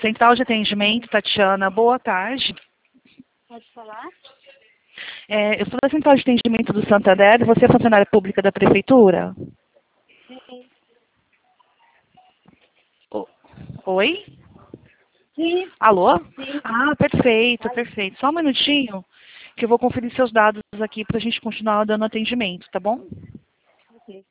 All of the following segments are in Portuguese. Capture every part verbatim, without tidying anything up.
Central de Atendimento, Tatiana, boa tarde. Pode falar? É, eu sou da Central de Atendimento do Santander, você é funcionária pública da Prefeitura? Sim. O- Oi? Sim. Alô? Sim. Ah, perfeito, Pode. perfeito. Só um minutinho que eu vou conferir seus dados aqui para a gente continuar dando atendimento, tá bom? Ok.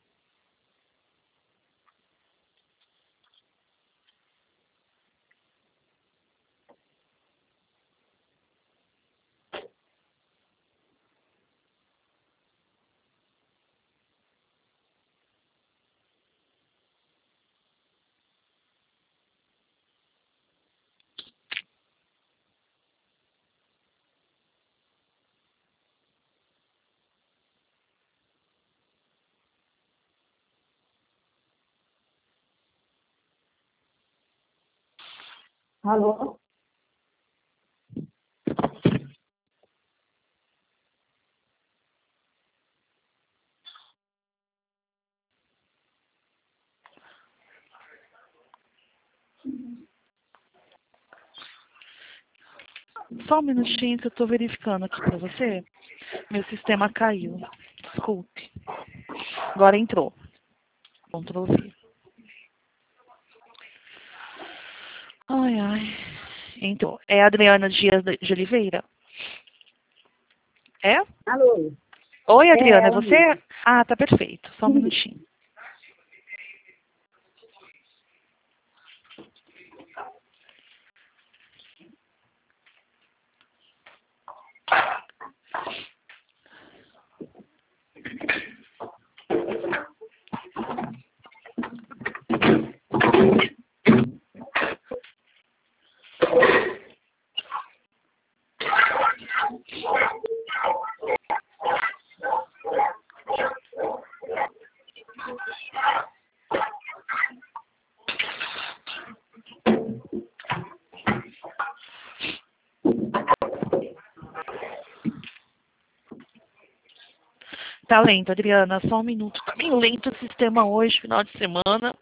Alô? Só um minutinho que eu estou verificando aqui para você. Meu sistema caiu. Desculpe. Agora entrou. Ctrl V. Ai, ai. Entrou. É a Adriana Dias de Oliveira? É? Alô? Oi, É Adriana, é ela mesmo. você? Ah, tá perfeito. Só um Sim. minutinho. Tá lento, Adriana. Só um minuto. Tá meio lento o sistema hoje, final de semana.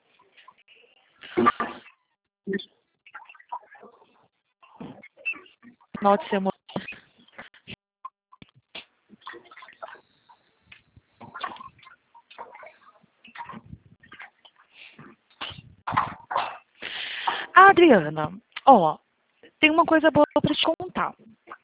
Final de semana. Ah, Adriana, ó, tem uma coisa boa para te contar.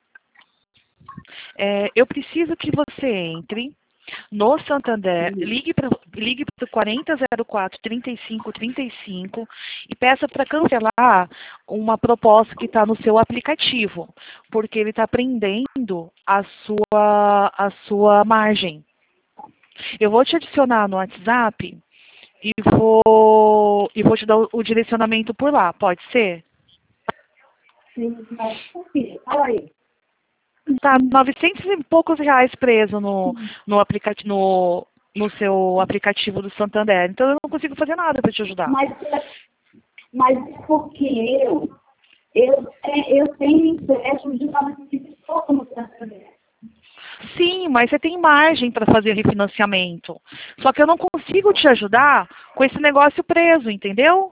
É, eu preciso que você entre no Santander, ligue para ligue o quarenta zero quatro, trinta e cinco trinta e cinco e peça para cancelar uma proposta que está no seu aplicativo, porque ele está prendendo a sua, a sua margem. Eu vou te adicionar no WhatsApp e vou, e vou te dar o, o direcionamento por lá, pode ser? Sim, mas por quê? Fala aí. Tá novecentos e poucos reais preso no, no, aplicativo, no, no seu aplicativo do Santander. Então eu não consigo fazer nada para te ajudar. Mas, mas é porque eu, eu, é, eu tenho empréstimo de noventa e pouco no Santander. Sim, mas você tem margem para fazer refinanciamento. Só que eu não consigo te ajudar com esse negócio preso, entendeu?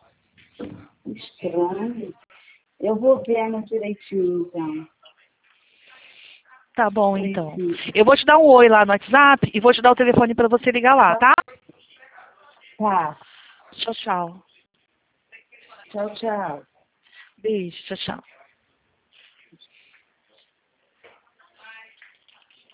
Estranho. Eu vou ver no direitinho, então. Tá bom, então. Preciso. Eu vou te dar um oi lá no WhatsApp e vou te dar o telefone para você ligar lá, tá? Tá. Tchau, tchau. Tchau, tchau. Beijo, tchau, tchau.